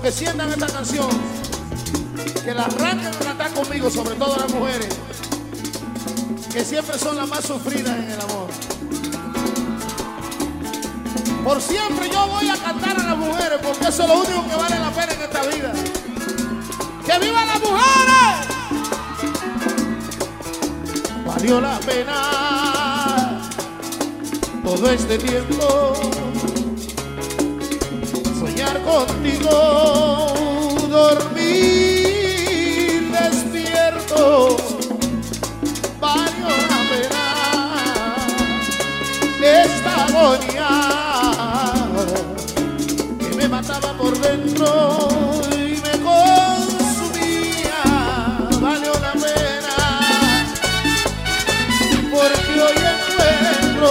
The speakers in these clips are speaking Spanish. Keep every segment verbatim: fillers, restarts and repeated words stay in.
que sientan esta canción, que la arranquen a cantar conmigo, sobre todo las mujeres, que siempre son las más sufridas en el amor. Por siempre yo voy a cantar a las mujeres, porque eso es lo único que vale la pena en esta vida. ¡Que vivan las mujeres! Valió la pena todo este tiempo soñar contigo, dormir despierto. Valió la pena esta agonía que me mataba por dentro y me consumía. Valió la pena porque hoy encuentro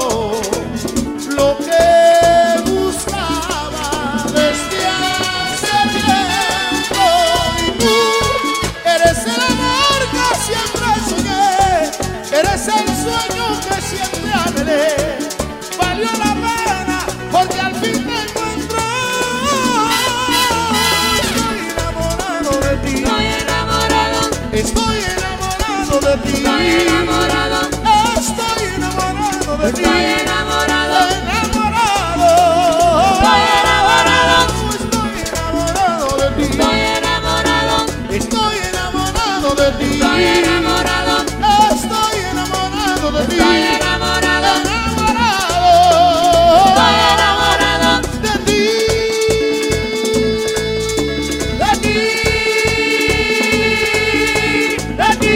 lo que buscaba desde hace tiempo. Y tú eres el amor que siempre soñé, eres el sueño que siempre anhelé. Valió la pena porque al fin te encontré. Estoy enamorado de ti. Estoy enamorado. Estoy enamorado de ti. Estoy enamorado. Estoy enamorado de ti. Estoy enamorado. Enamorado. Estoy enamorado. Estoy enamorado de ti. Estoy enamorado. Estoy enamorado de ti. Estoy enamorado. Estoy enamorado de ti. Estoy enamorado. Enamorado. Estoy enamorado. De ti. De ti. De ti.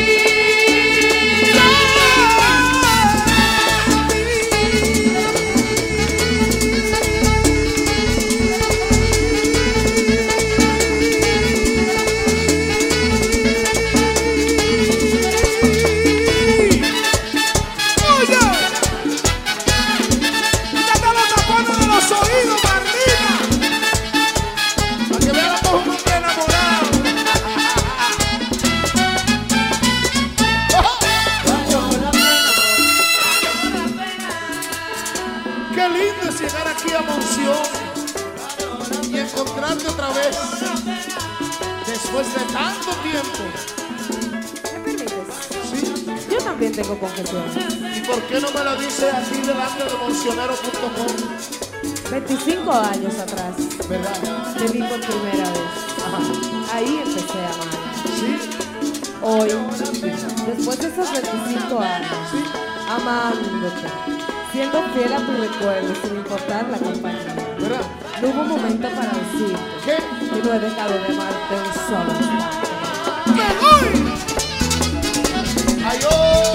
Oye, quítate los tapones de los oídos, Marlina, para que vean como un hombre enamorado. Qué lindo es llegar aquí a Monción y encontrarte otra vez después de tanto tiempo. ¿Me permites? Sí. Yo también tengo confesiones. ¿Y por qué no me lo dice aquí delante de moncionero punto com? veinticinco años atrás ¿Verdad? te vi por primera vez. Ajá. Ahí empecé a amar. Sí, Hoy, después de esos veinticinco años, sí. amándote, siendo fiel a tu recuerdo sin importar la compañía, ¿Verdad? no hubo momento para decirte ¿Qué? que no he dejado de amarte un solo instante. ¡Me voy! ¡Ay, oh!